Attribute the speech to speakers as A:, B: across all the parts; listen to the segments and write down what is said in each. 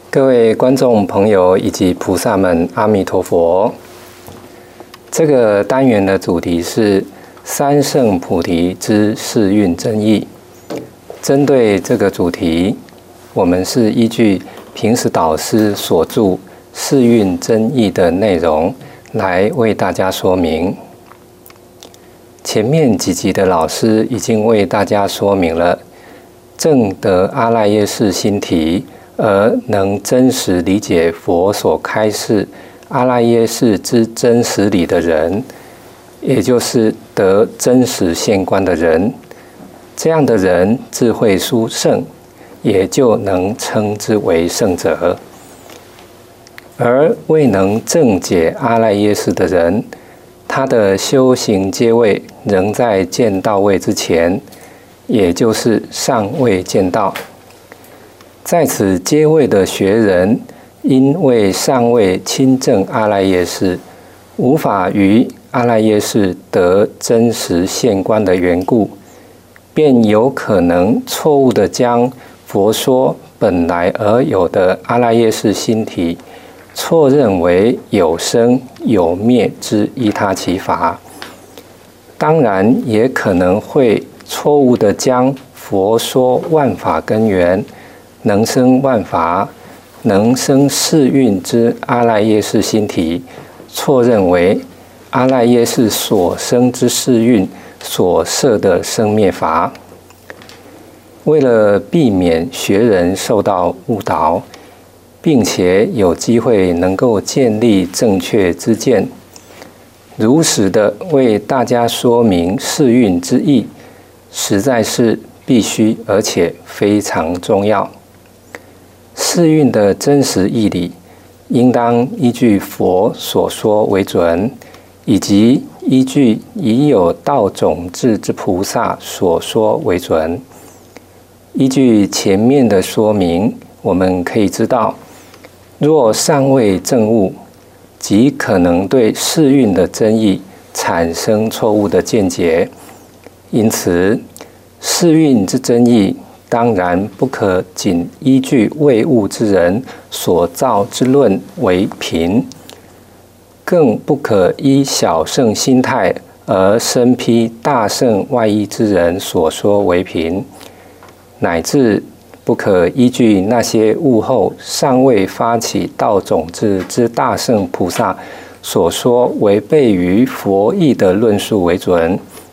A: 各位观众朋友以及菩萨们，阿弥陀佛。这个单元的主题是三圣菩提之世运真义。针对这个主题，我们是依据平时导师所著世运真义的内容来为大家说明。前面几集的老师已经为大家说明了证得阿赖耶识心体，而能真实理解佛所开示阿赖耶识之真实理的人，也就是得真实现观的人。这样的人智慧殊胜，也就能称之为圣者。而未能正解阿赖耶识的人，他的修行阶位仍在见道位之前，也就是尚未见道。在此阶位的学人，因为尚未亲证阿赖耶识，无法于阿赖耶识得真实现观的缘故，便有可能错误地将佛说本来而有的阿赖耶识心体，错认为有生有灭之依他其法。当然，也可能会错误地将佛说万法根源，能生万法，能生世运之阿赖耶识心体，错认为阿赖耶识所生之世运所设的生灭法。为了避免学人受到误导，并且有机会能够建立正确之见，如实的为大家说明世运之意，实在是必须而且非常重要。世运的真实义理，应当依据佛所说为准，以及依据已有道种智之菩萨所说为准。依据前面的说明，我们可以知道，若尚未证悟，即可能对世运的真义产生错误的见解。因此，世运之真义当然不可仅依据未悟之人所造之论为凭，更不可依小圣心态而身披大圣外衣之人所说为凭，乃至不可依据那些悟后尚未发起道种智之大圣菩萨所说违背于佛意的论述为准。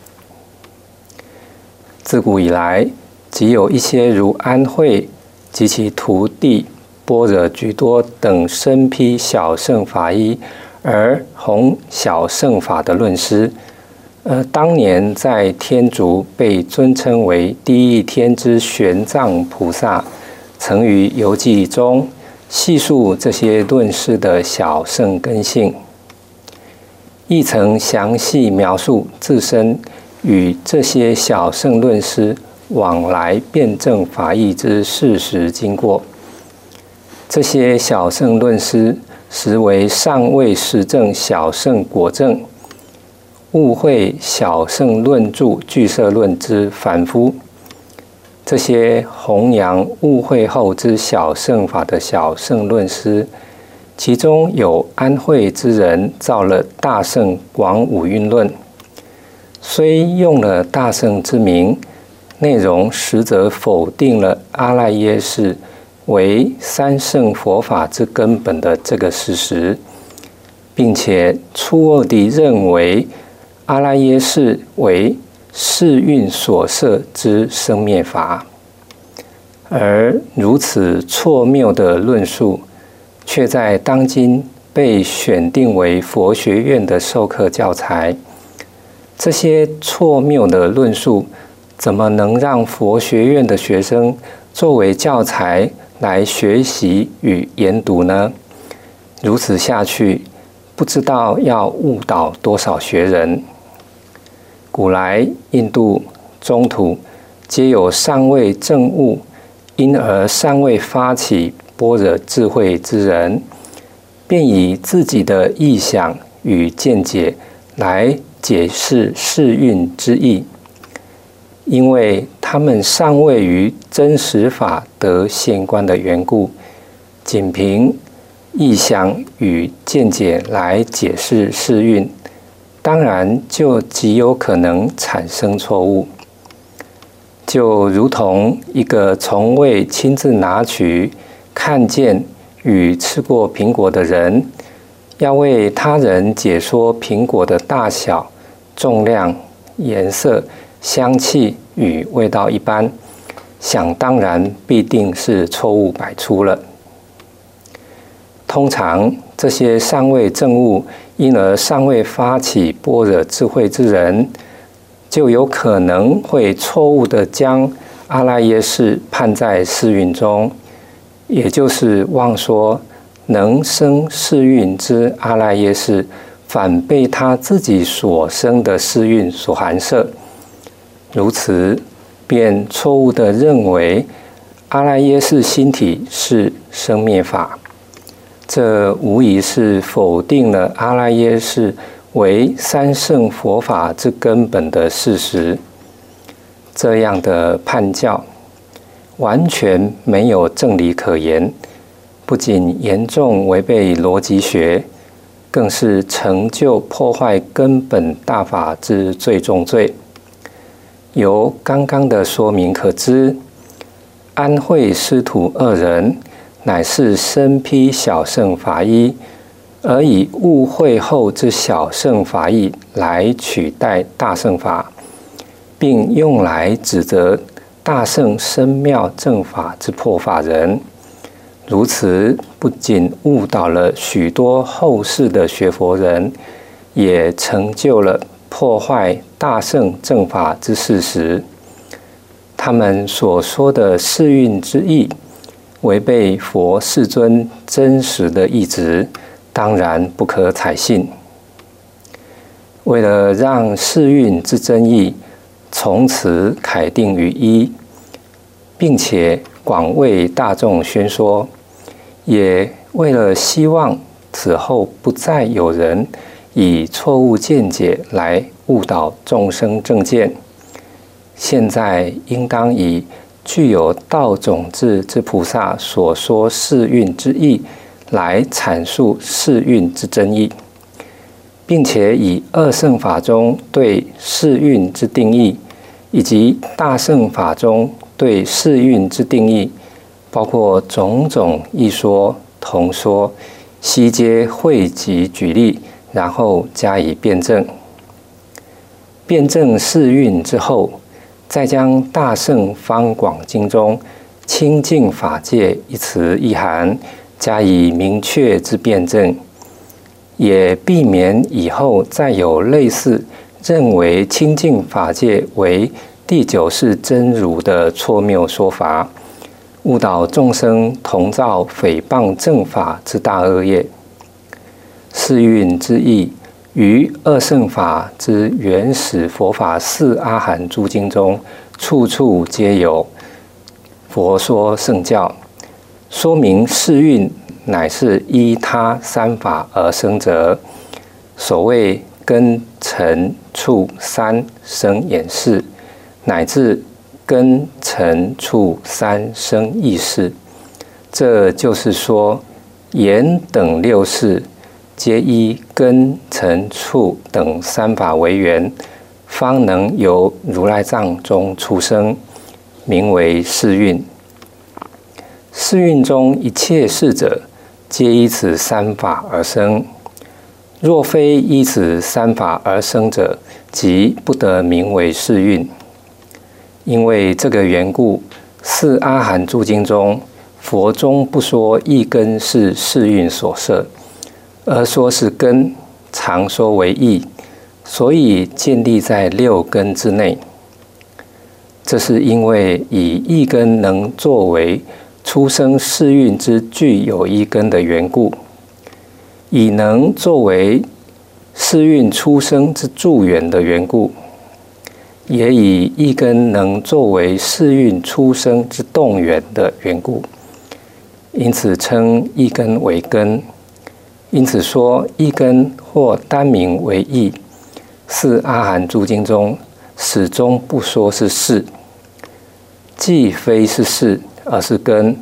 A: 自古以来，即有一些如安慧及其徒弟般若居多等身披小圣法衣而弘小圣法的论师，当年在天竺被尊称为第一天之玄奘菩萨，曾于游记中细述这些论师的小圣根性，亦曾详细描述自身与这些小圣论师往来辩证法义之事实经过。这些小圣论师实为尚未实证小圣果证，误会小圣论著俱舍论之凡夫。这些弘扬误会后之小圣法的小圣论师，其中有安慧之人造了大圣广五蕴论，虽用了大圣之名，内容实则否定了阿赖耶识为三圣佛法之根本的这个事实，并且粗恶地认为阿赖耶识为世运所设之生灭法。而如此错谬的论述，却在当今被选定为佛学院的授课教材。这些错谬的论述怎么能让佛学院的学生作为教材来学习与研读呢？如此下去，不知道要误导多少学人。古来印度、中土皆有尚未证悟，因而尚未发起般若智慧之人，便以自己的臆想与见解来解释世运之意，因为他们尚未于真实法得现观的缘故， 仅凭意想与见解来解释世运，当然就极有可能产生错误。就如同一个从未亲自拿取、看见与吃过苹果的人，要为他人解说苹果的大小、重量、颜色、香气与味道一般，想当然必定是错误百出了。通常这些尚未证悟，因而尚未发起般若智慧之人，就有可能会错误地将阿赖耶识判在世运中，也就是妄说能生世运之阿赖耶识，反被他自己所生的世运所含摄。如此，便错误地认为阿赖耶识心体是生灭法。这无疑是否定了阿赖耶识为三圣佛法之根本的事实。这样的判教完全没有正理可言，不仅严重违背逻辑学，更是成就破坏根本大法之最重罪。由刚刚的说明可知，安慧师徒二人乃是身披小乘法衣，而以误会后之小乘法义来取代大乘法，并用来指责大乘深妙正法之破法人。如此不仅误导了许多后世的学佛人，也成就了破坏大乘正法之事实。他们所说的世运之意，违背佛世尊真实的意旨，当然不可采信。为了让世运之真意从此楷定于一，并且广为大众宣说，也为了希望此后不再有人以错误见解来误导众生正见，现在应当以具有道种智之菩萨所说世运之意来阐述世运之真意，并且以二乘法中对世运之定义，以及大乘法中对世运之定义，包括种种异说、同说，悉皆汇集举例，然后加以辩证。辩证世运之后，再将大乘方广经中清净法界一词一含加以明确之辩证，也避免以后再有类似认为清净法界为第九世真如的错谬说法，误导众生同造诽谤正法之大恶业。世运之意于二乘法之原始佛法四阿含诸经中，处处皆有。佛说圣教，说明世运乃是依他三法而生者。所谓根尘处三生眼识，乃至根尘处三生意识。这就是说，眼等六识皆依根尘处等三法为缘，方能由如来藏中出生，名为世运。世运中一切事者，皆依此三法而生。若非依此三法而生者，即不得名为世运。因为这个缘故，四阿含诸经中，佛中不说一根是世运所摄，而说是根，常说为义，所以建立在六根之内。这是因为以一根能作为出生世运之具有一根的缘故，以能作为世运出生之助缘的缘故，也以一根能作为世运出生之动缘的缘故，因此称一根为根。因此说一根或单名为义，四阿含诸经中始终不说是事，既非是事，而是根，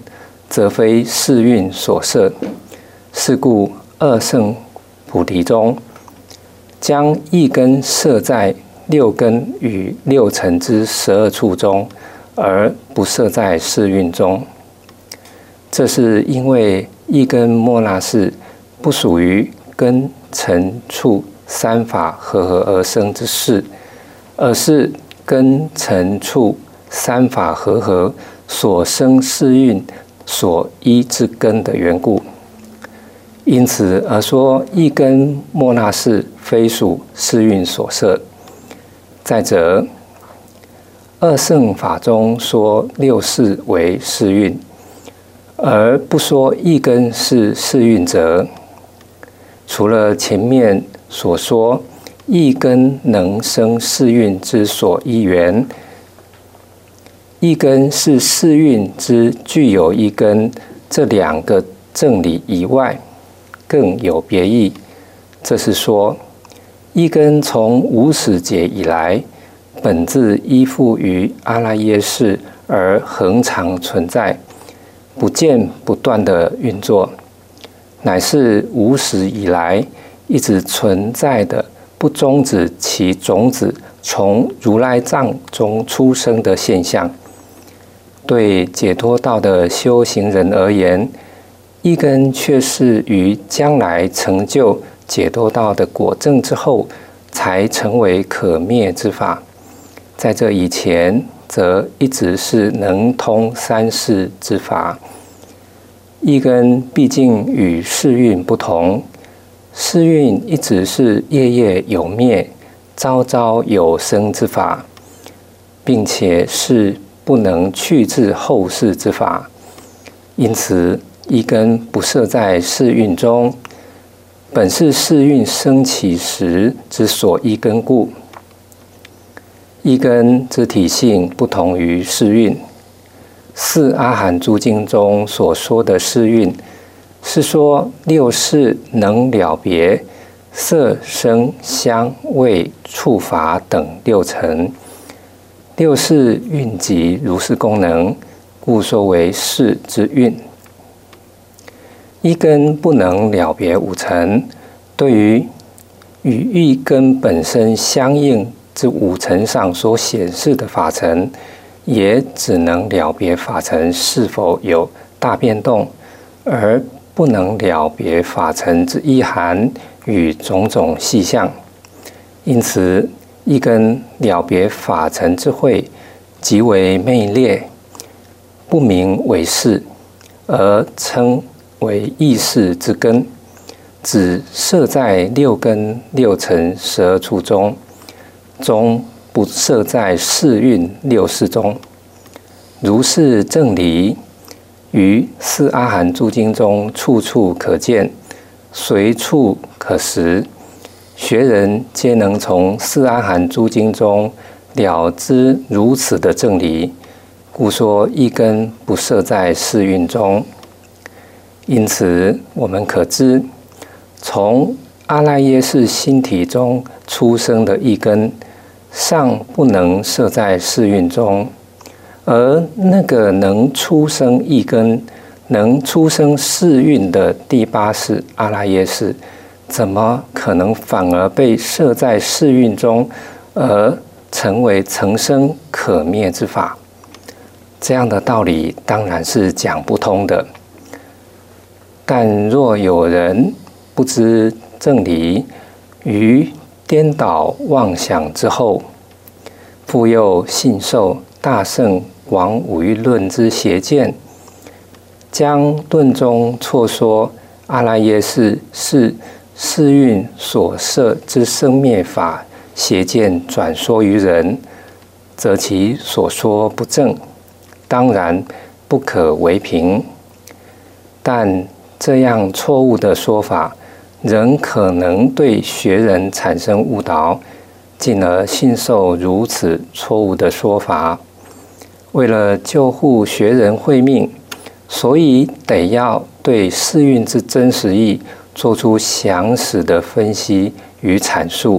A: 则非世运所摄。是故二圣菩提中，将一根摄在六根与六尘之12处中，而不摄在世运中。这是因为一根末那识不属于根尘处三法合合而生之事，而是根尘处三法合合所生世运所依之根的缘故。因此而说一根末那识非属世运所摄。再者，二圣法中说六识为世运，而不说一根是世运者，除了前面所说一根能生世运之所依缘，一根是世运之具有一根这两个正理以外，更有别义。这是说，一根从无始劫以来，本自依附于阿赖耶识而恒常存在，不间不断的运作，乃是无始以来一直存在的，不终止其种子从如来藏中出生的现象。对解脱道的修行人而言，一根却是于将来成就解脱道的果证之后，才成为可灭之法。在这以前，则一直是能通三世之法。一根毕竟与世运不同，世运一直是夜夜有灭、朝朝有生之法，并且是不能去至后世之法。因此，一根不摄在世运中，本是世运生起时之所依根故。一根之体性不同于世运。四阿含诸经中所说的世运，是说六识能了别色声香味触法等六尘，六识蕴集如是功能，故说为识之运。一根不能了别五尘，对于与一根本身相应之五尘上所显示的法尘，也只能了别法尘是否有大变动，而不能了别法尘之意涵与种种细项。因此，一根了别法尘之慧，即为昧劣，不名为识，而称为意识之根，只摄在六根六尘12处中，不摄在世运六识中。如是正理，于四阿含诸经中处处可见，随处可识。学人皆能从四阿含诸经中了知如此的正理，故说一根不摄在世运中。因此，我们可知，从阿赖耶识心体中出生的一根，尚不能摄在世运中，而那个能出生一根、能出生世运的第八识阿赖耶识，怎么可能反而被摄在世运中，而成为成生可灭之法？这样的道理当然是讲不通的。但若有人不知正理，于颠倒妄想之后，复又信受大圣广五欲论之邪见，将论中错说阿赖耶识是世运所摄之生灭法邪见转说于人，则其所说不正，当然不可为凭。但这样错误的说法，仍可能对学人产生误导，进而信受如此错误的说法。为了救护学人慧命，所以得要对世运之真实义做出详实的分析与阐述。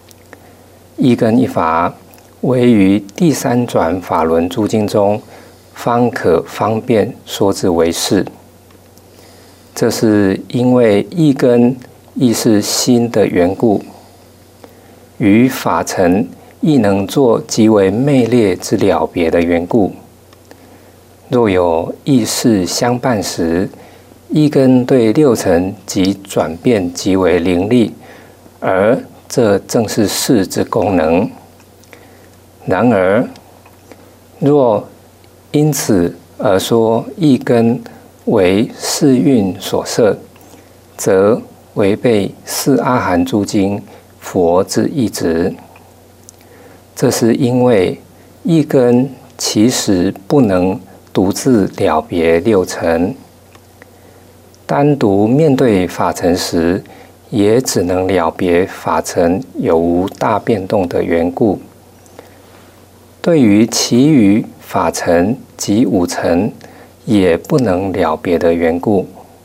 A: 一根一法，为于第三转法轮诸经中方可方便说之为是。这是因为一根亦是心的缘故，与法尘亦能作极为昧劣之了别的缘故。若有意识相伴时，一根对六尘即转变极为伶俐，而这正是识之功能。然而，若因此而说一根为识蕴所摄，则违背四阿含诸经佛之意旨。这是因为一根其实不能独自了别六尘，单独面对法尘时，也只能了别法尘有无大变动的缘故。对于其余法尘及五尘，也不能了别的缘故。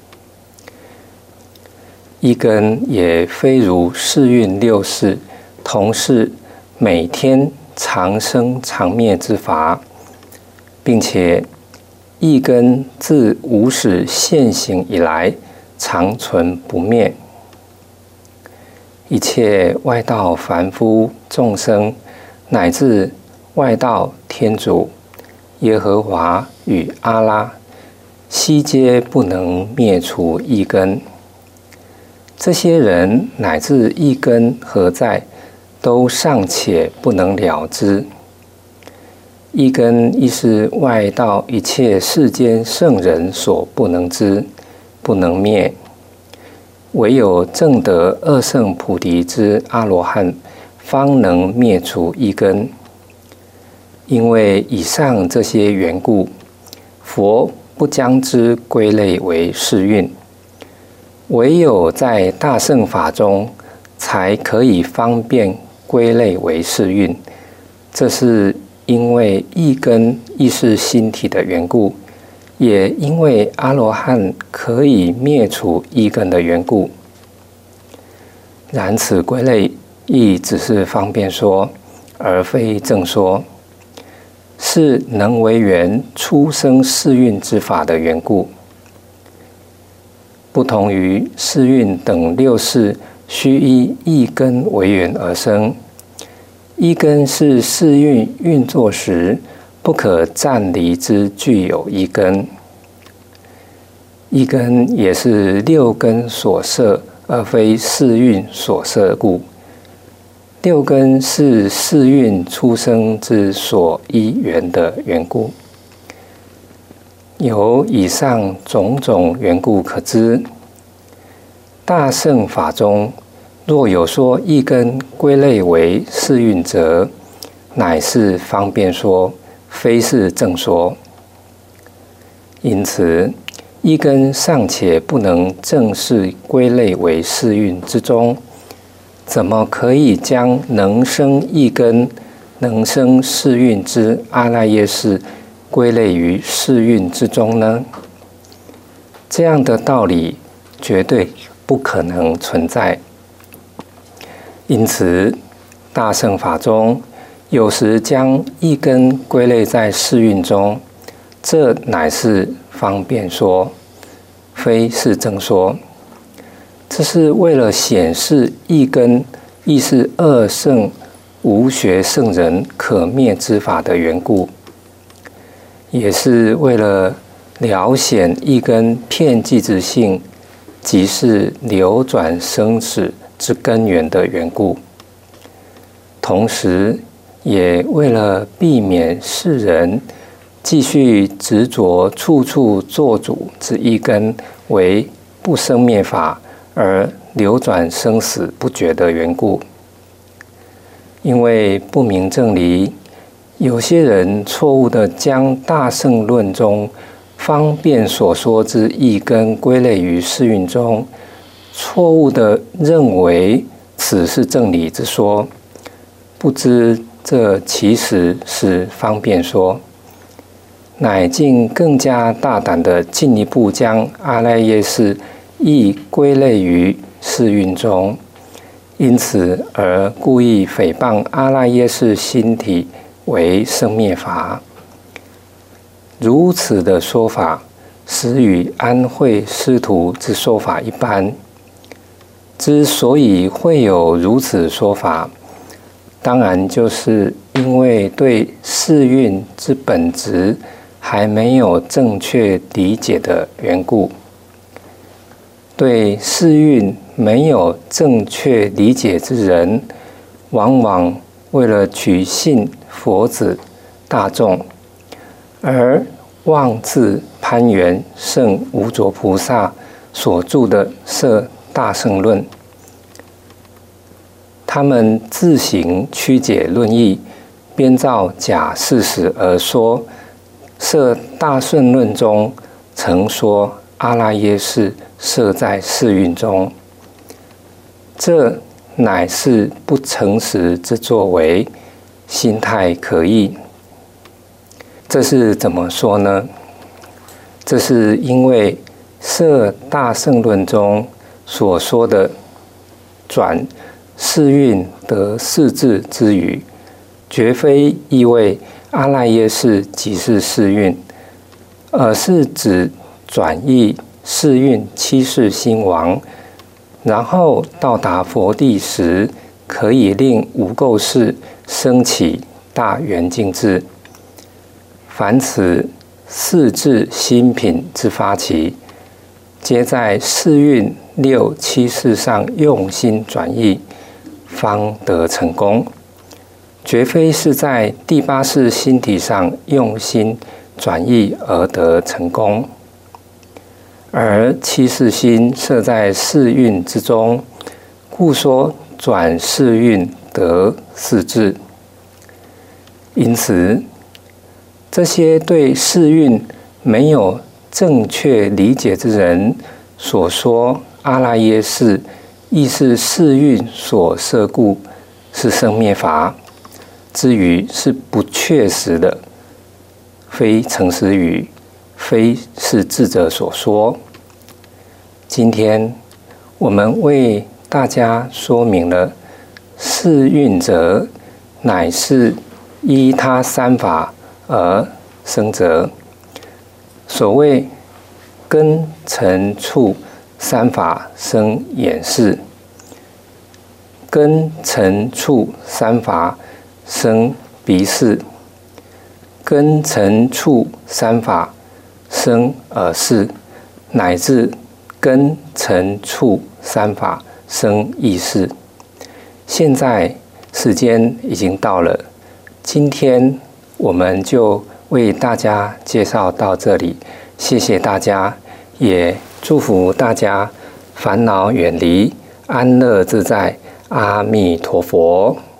A: 一根也非如识蕴六识，同是每天常生常灭之法，并且一根自无始现行以来，常存不灭。一切外道凡夫众生，乃至外道天主、耶和华与阿拉，悉皆不能灭除一根。这些人乃至一根何在，都尚且不能了知。一根亦是外道一切世间圣人所不能知、不能灭，唯有证得二圣菩提之阿罗汉，方能灭除一根。因为以上这些缘故，佛不将之归类为识蕴，唯有在大乘法中，才可以方便归类为识蕴。这是因为一根亦是心体的缘故，也因为阿罗汉可以灭除一根的缘故。然此归类亦只是方便说，而非正说，是能为缘出生识蕴之法的缘故。不同于识蕴等六识须依一根为缘而生，一根是识蕴运作时不可暂离之具有一根。一根也是六根所摄，而非识蕴所摄故。六根是识蕴出生之所依缘的缘故。由以上种种缘故可知，大乘法中若有说一根归类为识蕴者，乃是方便说，非是正说。因此，一根尚且不能正式归类为识蕴之中，怎么可以将能生一根、能生识蕴之阿赖耶识归类于识蕴之中呢？这样的道理绝对不可能存在。因此，大乘法中有时将一根归类在识蕴中，这乃是方便说，非是正说。这是为了显示一根亦是二圣无学圣人可灭之法的缘故，也是为了了显一根遍计之性，即是流转生死之根源的缘故。同时，也为了避免世人继续执着处处做主之一根为不生灭法，而流转生死不绝的缘故。因为不明正理，有些人错误地将大乘论中方便所说之一根归类于识蕴中，错误地认为此是正理之说，不知这其实是方便说，乃竟更加大胆地进一步将阿赖耶识亦归类于识蕴中，因此而故意诽谤阿赖耶识心体为生灭法。 如此的说法，实与安慧师徒之说法一般。之所以会有如此说法，当然就是因为对世运之本质还没有正确理解的缘故。对世运没有正确理解之人，往往为了取信佛子大众，而妄自攀援圣无着菩萨所著的《摄大乘论》，他们自行曲解论义，编造假事实而说，《摄大乘论》中曾说阿赖耶识摄在世运中，这乃是不诚实之作为，心态可疑。这是怎么说呢？这是因为《摄大乘论》中所说的转世运得世智之语，绝非意味阿赖耶识即是世运，而是指转译世运七世兴亡，然后到达佛地时，可以令无垢识升起大圆净智。凡此四智心品之发起，皆在世运六七世上用心转译，方得成功，绝非是在第八世心体上用心转译而得成功。而七世心摄在世运之中，故说转世运得世智。因此，这些对世运没有正确理解之人所说阿赖耶识亦是世运所摄故，是生灭法之语，是不确实的，非诚实语，非是智者所说。今天我们为大家说明了世运者乃是依他三法而生者。所谓根尘处三法生眼识，根尘处三法生鼻识，根尘处三法生耳识，乃至根尘处三法生意识。现在时间已经到了，今天我们就为大家介绍到这里，谢谢大家，也祝福大家烦恼远离，安乐自在，阿弥陀佛。